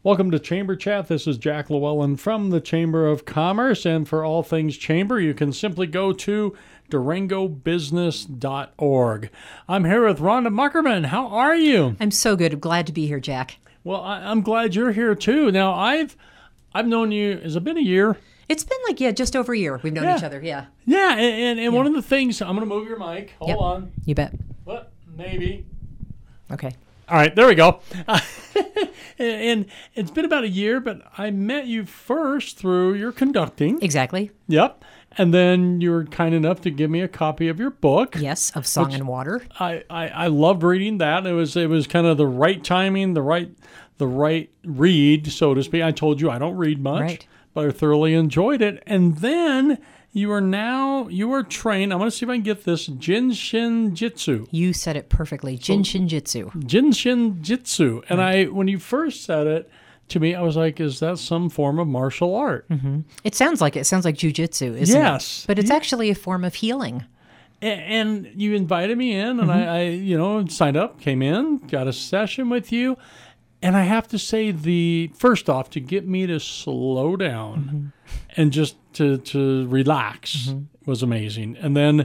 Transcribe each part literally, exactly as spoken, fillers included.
Welcome to Chamber Chat. This is Jack Llewellyn from the Chamber of Commerce. And for all things Chamber, you can simply go to Durango Business dot org. I'm here with Rhonda Muckerman. How are you? I'm so good. I'm glad to be here, Jack. Well, I, I'm glad you're here too. Now, I've I've known you, has it been a year? It's been like, yeah, just over a year. We've known yeah. each other, yeah. Yeah, and, and, and yeah. one of the things, I'm going to move your mic. Hold yep. on. You bet. What? Maybe. Okay. All right, there we go. And it's been about a year, but I met you first through your conducting. Exactly. Yep. And then you were kind enough to give me a copy of your book. Yes, of Song and Water. I, I, I loved reading that. It was it was kind of the right timing, the right the right read, so to speak. I told you I don't read much, right. but I thoroughly enjoyed it. And then you are now, you are trained, I'm going to see if I can get this, Jinshin Jitsu. You said it perfectly, Jinshin Jitsu. Jinshin Jitsu. And right. I, when you first said it to me, I was like, is that some form of martial art? Mm-hmm. It sounds like it. It sounds like jujitsu, isn't yes. it? But it's yeah. actually a form of healing. And, and you invited me in, and mm-hmm. I, I, you know, signed up, came in, got a session with you. And I have to say, the first off, to get me to slow down mm-hmm. and just to, to relax mm-hmm. was amazing. And then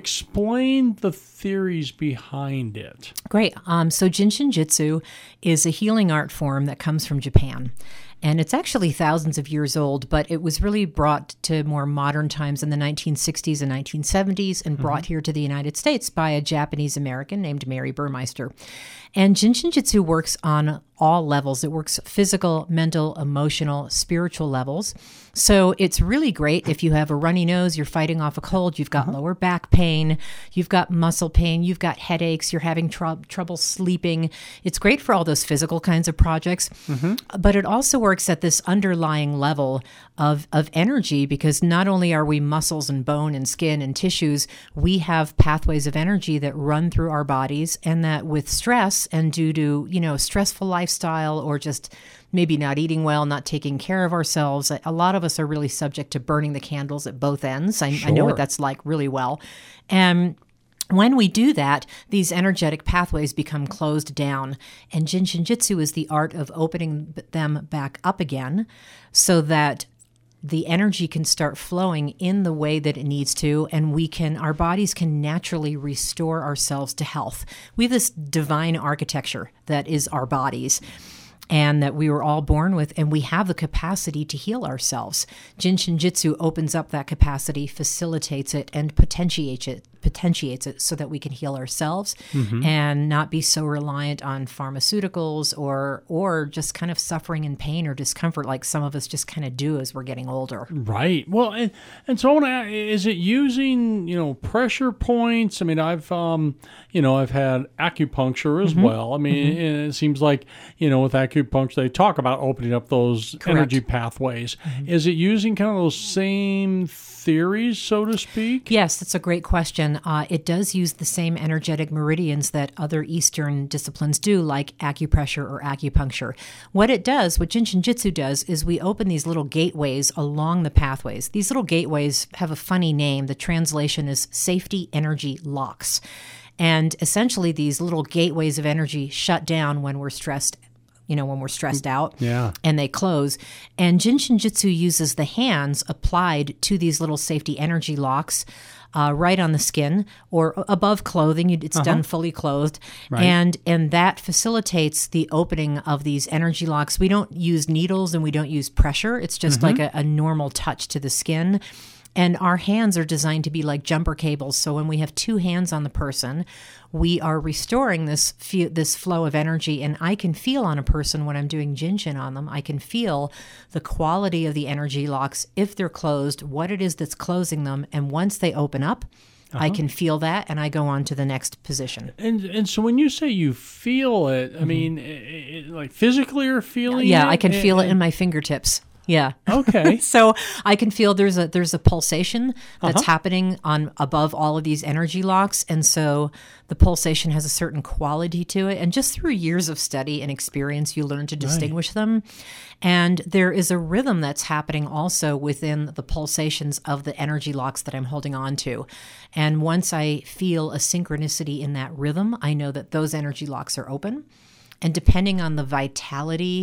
explain the theories behind it. Great. Um, so Jinshin Jitsu is a healing art form that comes from Japan. And it's actually thousands of years old, but it was really brought to more modern times in the nineteen sixties and nineteen seventies and mm-hmm. brought here to the United States by a Japanese American named Mary Burmeister. And Jinshin Jitsu works on all levels. It works physical, mental, emotional, spiritual levels. So it's really great if you have a runny nose, you're fighting off a cold, you've got uh-huh. lower back pain, you've got muscle pain, you've got headaches, you're having tr- trouble sleeping. It's great for all those physical kinds of projects, mm-hmm. but it also works at this underlying level of, of energy, because not only are we muscles and bone and skin and tissues, we have pathways of energy that run through our bodies, and that with stress and due to, you know, stressful lifestyle or just maybe not eating well, not taking care of ourselves, a lot of us are really subject to burning the candles at both ends. I, sure. I know what that's like really well. And when we do that, these energetic pathways become closed down. And Jinshin Jitsu is the art of opening them back up again so that the energy can start flowing in the way that it needs to, and we can, our bodies can naturally restore ourselves to health. We have this divine architecture that is our bodies, and that we were all born with, and we have the capacity to heal ourselves. Jinshin Jitsu opens up that capacity, facilitates it, and potentiates it, potentiates it so that we can heal ourselves mm-hmm. and not be so reliant on pharmaceuticals or or just kind of suffering and pain or discomfort like some of us just kind of do as we're getting older. Right. Well, and, and so I want to ask, is it using, you know, pressure points? I mean, I've, um, you know, I've had acupuncture as mm-hmm. well. I mean, mm-hmm. it seems like, you know, with acupuncture, they talk about opening up those Correct. energy pathways. Mm-hmm. Is it using kind of those same theories, so to speak? Yes, that's a great question. Uh, it does use the same energetic meridians that other Eastern disciplines do, like acupressure or acupuncture. What it does, what Jinshin Jitsu does, is we open these little gateways along the pathways. These little gateways have a funny name. The translation is safety energy locks. And essentially, these little gateways of energy shut down when we're stressed you know, when we're stressed out, yeah. and they close. And Jinshin Jitsu uses the hands applied to these little safety energy locks uh, right on the skin or above clothing. It's uh-huh. done fully clothed. Right. And and that facilitates the opening of these energy locks. We don't use needles and we don't use pressure. It's just mm-hmm. like a, a normal touch to the skin. And our hands are designed to be like jumper cables. So when we have two hands on the person, we are restoring this fe- this flow of energy. And I can feel on a person when I'm doing Jinshin on them, I can feel the quality of the energy locks, if they're closed, what it is that's closing them. And once they open up, uh-huh. I can feel that, and I go on to the next position. And and so when you say you feel it, I mm-hmm. mean, it, it, like physically you're feeling yeah, it? Yeah, I can and, feel and... it in my fingertips. Yeah. Okay. So I can feel there's a there's a pulsation that's uh-huh. happening on above all of these energy locks, and so the pulsation has a certain quality to it. And just through years of study and experience, you learn to distinguish right. them. And there is a rhythm that's happening also within the pulsations of the energy locks that I'm holding on to. And once I feel a synchronicity in that rhythm, I know that those energy locks are open. And depending on the vitality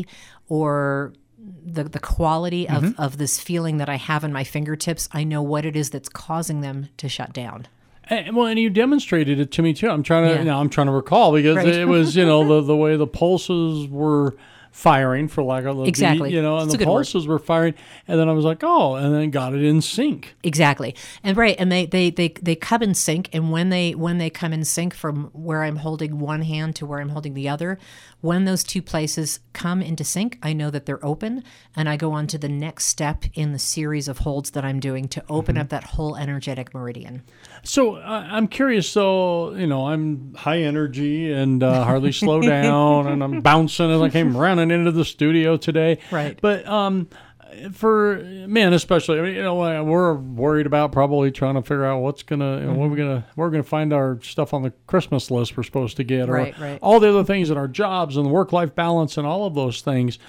or the the quality of, Mm-hmm. of this feeling that I have in my fingertips, I know what it is that's causing them to shut down. And, well, and you demonstrated it to me too. I'm trying to Yeah. now. I'm trying to recall because Right. it was, you know, the the way the pulses were firing, for lack of a Exactly. beat, you know, and It's a the good word. pulses were firing, and then I was like, oh, and then got it in sync. Exactly. And right, and they, they they they come in sync, and when they when they come in sync from where I'm holding one hand to where I'm holding the other, when those two places come into sync, I know that they're open, and I go on to the next step in the series of holds that I'm doing to open Mm-hmm. up that whole energetic meridian. So uh, I'm curious. So you know, I'm high energy and uh, hardly slow down, and I'm bouncing as I came running into the studio today. Right. But um, for men especially, I mean, you know, uh, we're worried about probably trying to figure out what's gonna, you know, what we're gonna, we're gonna find our stuff on the Christmas list we're supposed to get, or Right, right. all the other things in our jobs and work-life balance and all of those things.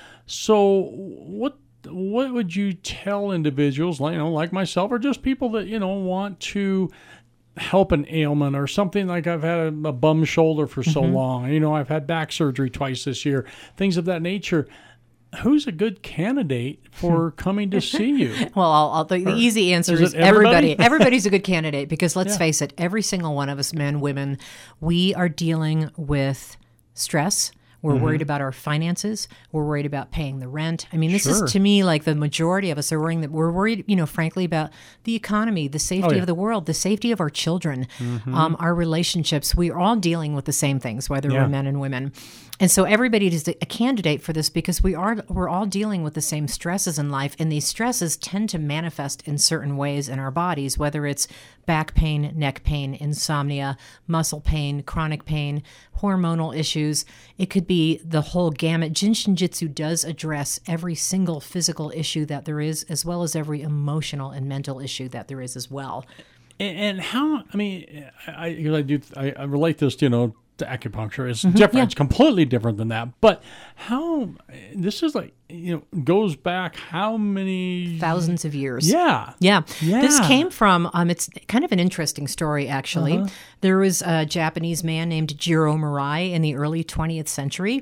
So what? What would you tell individuals, like, you know, like myself, or just people that, you know, want to help an ailment or something? Like I've had a, a bum shoulder for so Mm-hmm. long. You know, I've had back surgery twice this year, things of that nature. Who's a good candidate for coming to see you? Well, I'll, I'll, the, the easy answer is is, it everybody? everybody. Everybody's a good candidate because let's Yeah. face it, every single one of us, men, women, we are dealing with stress. We're Mm-hmm. worried about our finances. We're worried about paying the rent. I mean, this Sure. is to me like the majority of us are worrying that we're worried, you know, frankly, about the economy, the safety Oh, yeah. Mm-hmm. of the world, the safety of our children, um, our relationships. We are all dealing with the same things, whether Yeah. we're men and women. And so everybody is a candidate for this because we are we're all dealing with the same stresses in life, and these stresses tend to manifest in certain ways in our bodies, whether it's back pain, neck pain, insomnia, muscle pain, chronic pain, hormonal issues. It could be the whole gamut. Jin Shin Jyutsu does address every single physical issue that there is, as well as every emotional and mental issue that there is as well. And, and how? I mean, I, I, 'cause I do. I, I relate this, you know, to acupuncture. It's Mm-hmm. different. It's completely different than that. But how? This is like, you know, goes back how many Thousands of years. Yeah. Yeah. This Yeah. came from, um, it's kind of an interesting story, actually. Uh-huh. There was a Japanese man named Jiro Murai in the early twentieth century.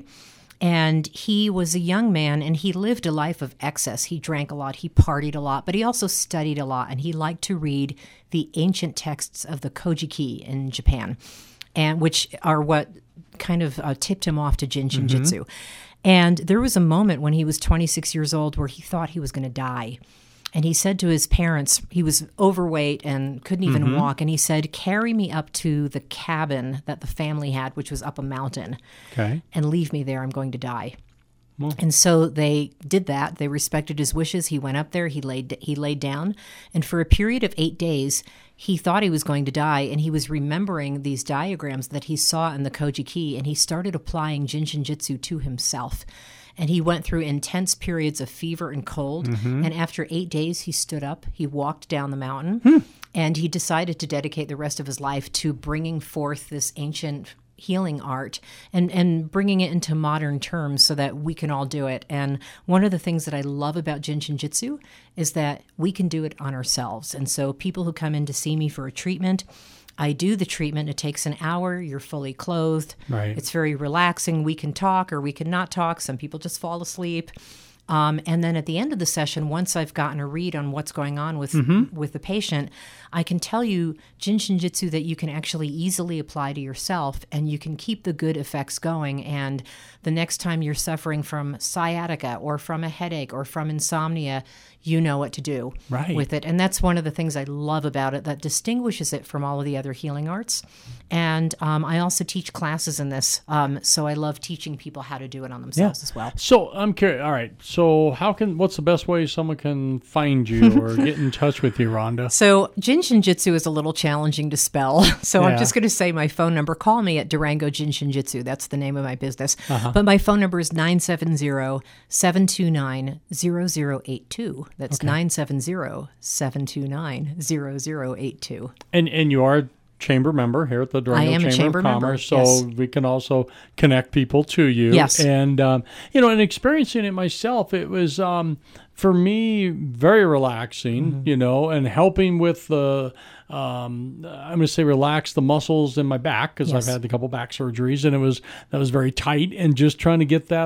And he was a young man and he lived a life of excess. He drank a lot, he partied a lot, but he also studied a lot. And he liked to read the ancient texts of the Kojiki in Japan, and which are what kind of uh, tipped him off to Jin Shin Jyutsu. And there was a moment when he was twenty-six years old where he thought he was going to die. And he said to his parents, he was overweight and couldn't even walk. And he said, carry me up to the cabin that the family had, which was up a mountain, Okay. and leave me there. I'm going to die. And so they did that. They respected his wishes. He went up there. He laid he laid down. And for a period of eight days, he thought he was going to die. And he was remembering these diagrams that he saw in the Kojiki. And he started applying Jin Shin Jyutsu to himself. And he went through intense periods of fever and cold. And after eight days, he stood up. He walked down the mountain. And he decided to dedicate the rest of his life to bringing forth this ancient healing art and, and bringing it into modern terms so that we can all do it. And one of the things that I love about Jin Shin Jyutsu is that we can do it on ourselves. And so people who come in to see me for a treatment, I do the treatment. It takes an hour. You're fully clothed. Right. It's very relaxing. We can talk or we can not talk. Some people just fall asleep. Um, and then at the end of the session, once I've gotten a read on what's going on with with the patient, I can tell you Jin Shin Jyutsu that you can actually easily apply to yourself, and you can keep the good effects going. And the next time you're suffering from sciatica or from a headache or from insomnia, you know what to do Right. with it. And that's one of the things I love about it that distinguishes it from all of the other healing arts. And um, I also teach classes in this, um, so I love teaching people how to do it on themselves as well. So I'm curious. All right. So how can? What's the best way someone can find you or get in touch with you, Rhonda? So Jin Shin Jyutsu is a little challenging to spell. So Yeah. I'm just going to say my phone number. Call me at Durango Jin Shin Jyutsu. That's the name of my business. But my phone number is nine seven zero, seven two nine, zero zero eight two. That's nine seven zero, seven two nine, zero zero eight two. And and you are a chamber member here at the Durango I am a Chamber, chamber of member, Commerce, so yes. we can also connect people to you. Yes. And um, you know, and experiencing it myself, it was um, for me very relaxing. Mm-hmm. You know, and helping with the. Um, I'm going to say relax the muscles in my back because Yes. I've had a couple back surgeries and it was that was very tight, and just trying to get that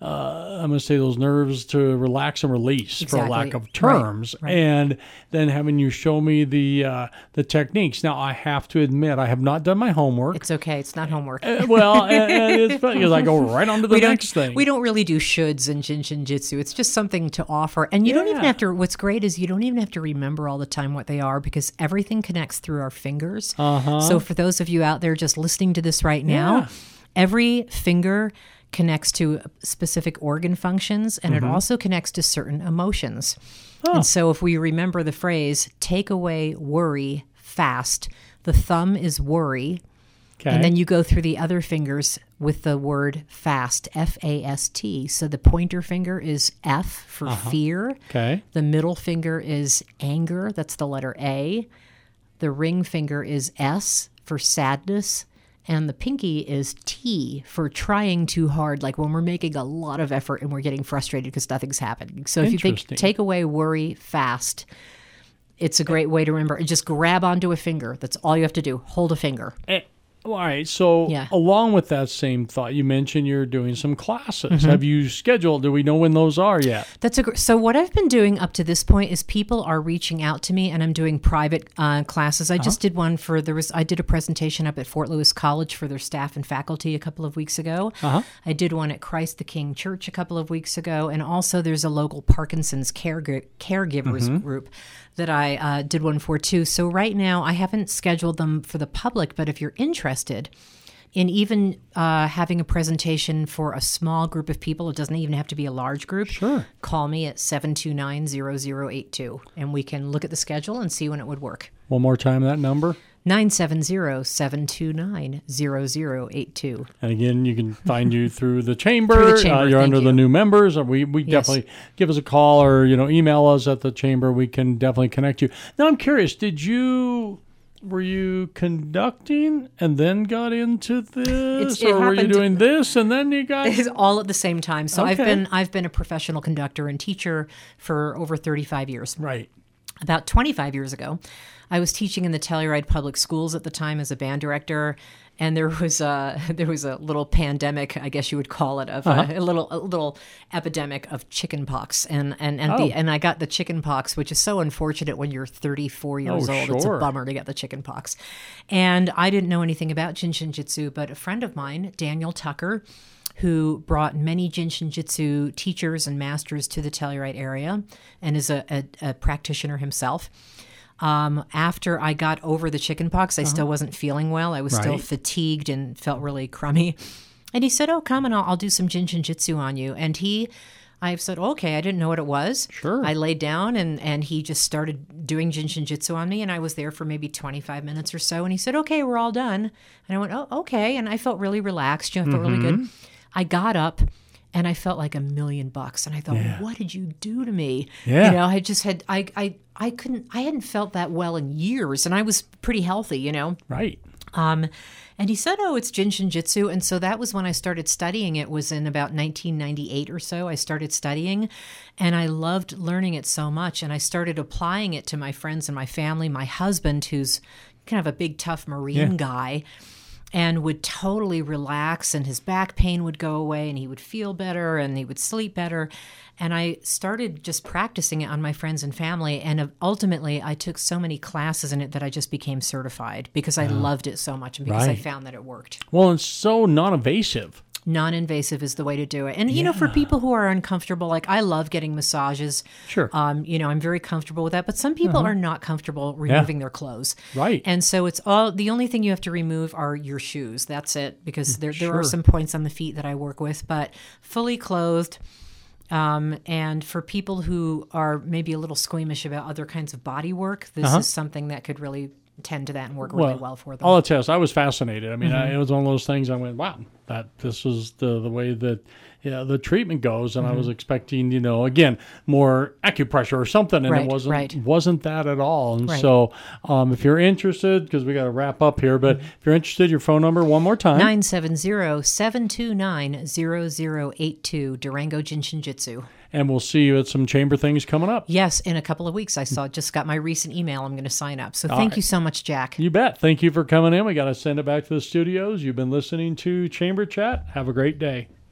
uh, I'm going to say those nerves to relax and release, Exactly. for lack of terms, Right, right. and then having you show me the uh, the techniques. Now, I have to admit, I have not done my homework. It's okay. It's not homework. Uh, well, and, and it's funny because I go right on to the we next don't, thing. We don't really do shoulds in Jinshin Jitsu. It's just something to offer. And you don't even Yeah. have to, what's great is you don't even have to remember all the time what they are because everything connects through our fingers. Uh-huh. So for those of you out there just listening to this right now, Yeah. every finger connects to specific organ functions and Mm-hmm. it also connects to certain emotions. Oh. And so if we remember the phrase, take away worry fast, the thumb is worry. Okay. And then you go through the other fingers with the word fast, F A S T. So the pointer finger is F for fear. okay. The middle finger is anger. That's the letter A. The ring finger is S for sadness. And the pinky is T for trying too hard, like when we're making a lot of effort and we're getting frustrated because nothing's happening. So if you think, Interesting. take away worry fast, it's a great way to remember. Just grab onto a finger. That's all you have to do. Hold a finger. Eh, all right. So, Yeah. along with that same thought, you mentioned you're doing some classes. Mm-hmm. Have you scheduled? Do we know when those are yet? That's a gr- so what I've been doing up to this point is people are reaching out to me and I'm doing private uh, classes. I just did one for there was I did a presentation up at Fort Lewis College for their staff and faculty a couple of weeks ago. Uh-huh. I did one at Christ the King Church a couple of weeks ago, and also there's a local Parkinson's caregiver caregivers group that I uh, did one for too. So right now I haven't scheduled them for the public, but if you're interested in even uh, having a presentation for a small group of people, it doesn't even have to be a large group. Sure. Call me at seven two nine, zero zero eight two, and we can look at the schedule and see when it would work. One more time, that number. nine seven zero, seven two nine, zero zero eight two. And again, you can find you through the chamber. Through the chamber, Uh, you're thank under the you. new members. Or we we Yes. definitely give us a call or you know email us at the chamber. We can definitely connect you. Now, I'm curious. Did you were you conducting and then got into this, it or were you happened- doing this and then you got? It's all at the same time. So I've Okay. been I've been a professional conductor and teacher for over thirty-five years. Right. About twenty-five years ago, I was teaching in the Telluride Public Schools at the time as a band director, and there was a there was a little pandemic, I guess you would call it, of Uh-huh. a, a little a little epidemic of chicken pox, and and and, Oh. the, and I got the chicken pox, which is so unfortunate when you're thirty-four years Oh, old. It's a sure. bummer to get the chicken pox, and I didn't know anything about Jinshin Jitsu, but a friend of mine, Daniel Tucker, who brought many Jinshin Jitsu teachers and masters to the Telluride area and is a, a, a practitioner himself. Um, after I got over the chicken pox, I still wasn't feeling well. I was still Right. fatigued and felt really crummy. And he said, oh, come and I'll, I'll do some Jinshin Jitsu on you. And he, I said, okay, I didn't know what it was. Sure. I laid down and, and he just started doing Jinshin Jitsu on me. And I was there for maybe twenty-five minutes or so. And he said, okay, we're all done. And I went, oh, okay. And I felt really relaxed. You know, I felt really good. I got up and I felt like a million bucks. And I thought, Yeah. what did you do to me? Yeah. You know, I just had, I, I, I couldn't, I hadn't felt that well in years. And I was pretty healthy, you know. Right. Um, and he said, oh, it's Jinshin Jitsu. And so that was when I started studying. It was in about nineteen ninety-eight or so. I started studying and I loved learning it so much. And I started applying it to my friends and my family. My husband, who's kind of a big, tough Marine Yeah. guy, and would totally relax and his back pain would go away and he would feel better and he would sleep better. And I started just practicing it on my friends and family. And ultimately, I took so many classes in it that I just became certified because I loved it so much and because I Right. found that it worked. Well, it's so non-invasive. Non-invasive is the way to do it. And, you know, for people who are uncomfortable, like I love getting massages. Sure. Um, you know, I'm very comfortable with that. But some people are not comfortable removing their clothes. Right. And so it's all, the only thing you have to remove are your shoes. That's it. Because there, there Sure. are some points on the feet that I work with. But fully clothed. Um, and for people who are maybe a little squeamish about other kinds of body work, this Uh-huh. is something that could really tend to that and work really well for them. I'll attest. I was fascinated. I mean, Mm-hmm. I, it was one of those things. I went, "Wow, that this was the the way that yeah, the treatment goes." And Mm-hmm. I was expecting, you know, again, more acupressure or something, and Right, it wasn't right. wasn't that at all. And Right. so, um, if you're interested, because we got to wrap up here, but if you're interested, your phone number one more time. nine seven zero, seven two nine, zero zero eight two, Durango Jinshin Jitsu. And we'll see you at some chamber things coming up. Yes, in a couple of weeks. I saw just got my recent email. I'm going to sign up. So thank right. you so much, Jack. You bet. Thank you for coming in. We got to send it back to the studios. You've been listening to Chamber Chat. Have a great day.